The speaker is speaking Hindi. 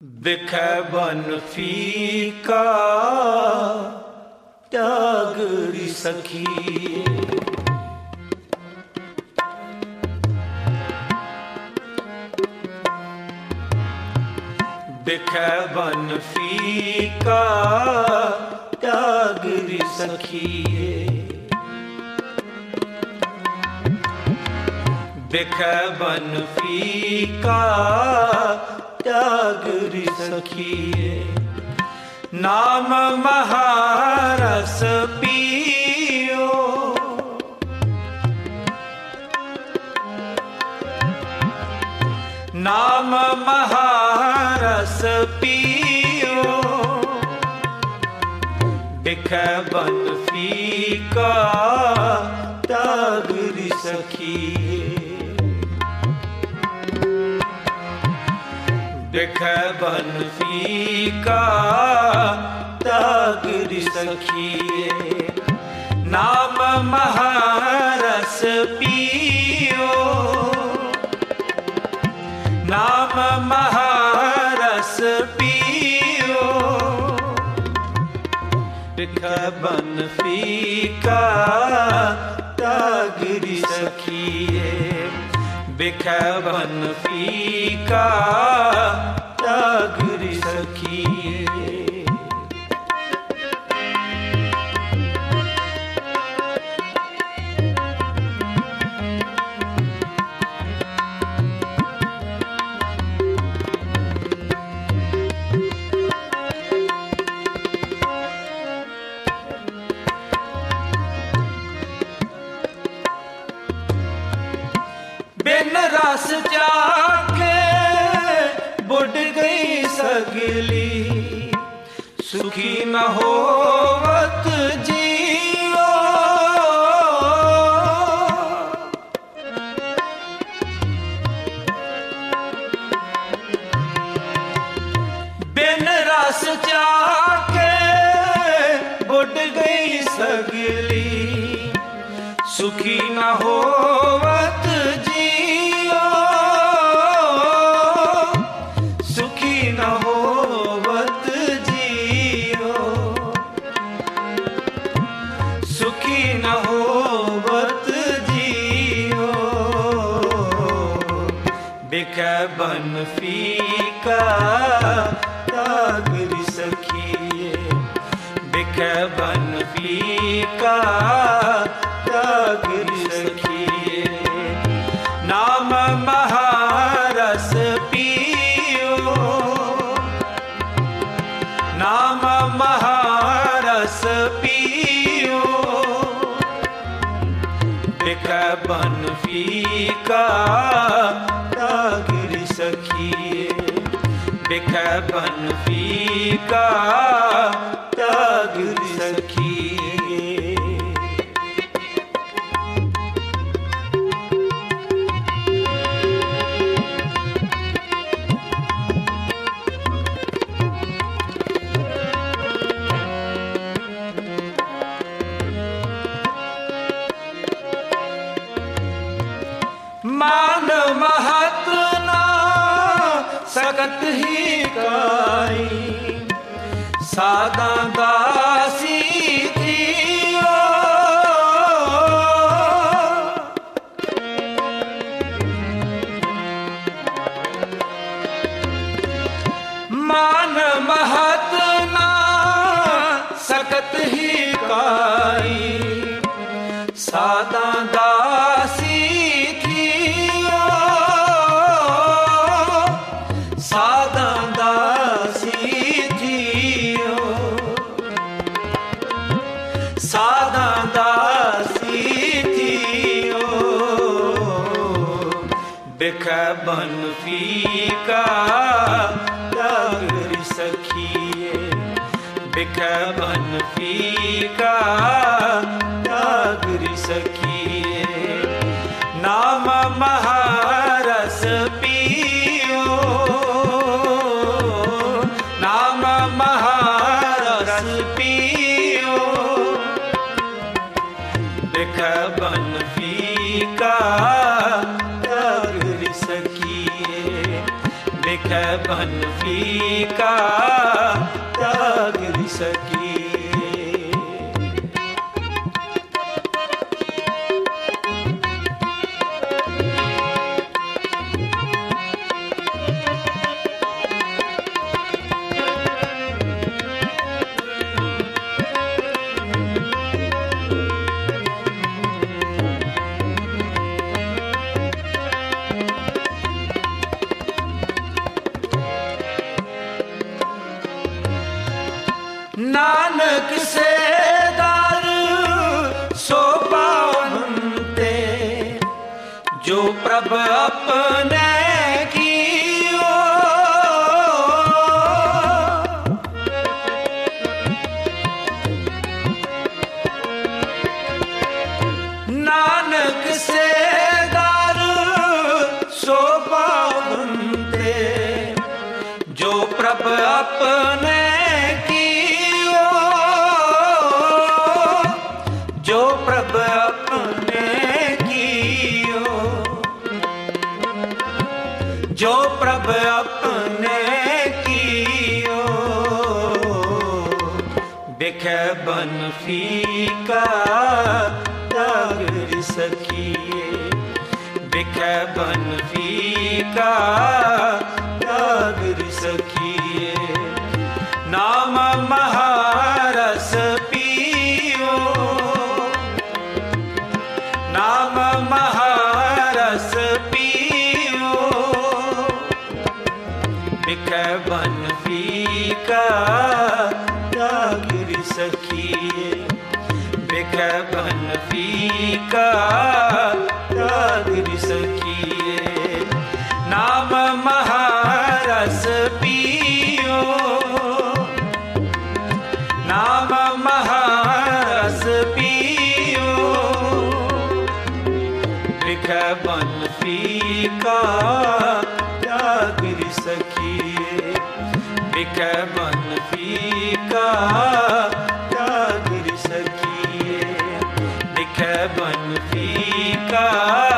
दिखे बन फीका त्यागरी सखी, दिखे बन फीका त्यागरी सखी, दिखे बन फीका त्यागरी सखी, नाम महारस पियो, नाम महारस पियो, दिखे बन फीका त्यागरी सखी, दिखे बन फीका त्यागरी सखी, नाम महारस पियो, नाम महारस पियो, दिखे बन फीका त्यागरी सखी, दिखे बन फीका त्यागरी सखी। बिन रस जाके बुढ़ गई सगली, सुखी न होवत जियो, बिन रस जाके बुढ़ गई सगली, सुखी न होवत जियो, सुखी न होवत जियो, सुखी न होवत जियो, दिखे बन फीका त्यागरी सखी, दिखे बन फीका त्यागरी सखी, नाम महारस पियो, नाम महारस पियो, दिखे बन फीका त्यागरी सखी, दिखे बन फीका त्यागरी सखी। मान महत ना सकत ही काई, सादा दासी थियो, मान महत ना सकत ही काई, सादा दासी सादा दासी थियो, सादा दासी थियो, दिखे बन फीका त्यागरी सखी, दिखे बन फीका त्यागरी सखी, नाम महारस पियो, नाम महारस पियो, दिखे बन फीका त्यागरी सखी, दिखे बन फीका त्याग सकी। नानक से दार सो पावनते, जो प्रभ अपने कियो। नानक से दार सो पावनते, जो प्रभ अपने जो प्रभ अपने कियो। बिख बन फीका त्याग सकिए, बिख बन फीका त्याग सकिए। नाम महारस पियो, नाम महारस पियो। बिख बन फीका त्याग सकिए, बिख बन फीका त्याग सकिए। नाम महारस पियो, नाम महारस पियो। बिख बन फीका त्याग सकिए, बिख बन फीका त्याग सकिए, बिख बन फीका